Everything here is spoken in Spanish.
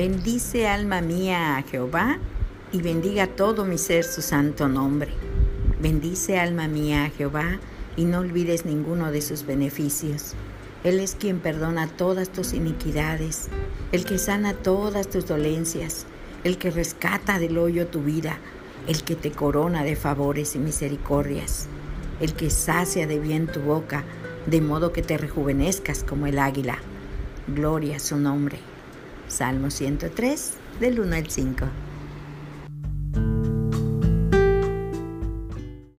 Bendice alma mía a Jehová, y bendiga todo mi ser su santo nombre. Bendice alma mía a Jehová, y no olvides ninguno de sus beneficios. Él es quien perdona todas tus iniquidades, el que sana todas tus dolencias, el que rescata del hoyo tu vida, el que te corona de favores y misericordias, el que sacia de bien tu boca, de modo que te rejuvenezcas como el águila. Gloria a su nombre. Salmo 103, del 1 al 5.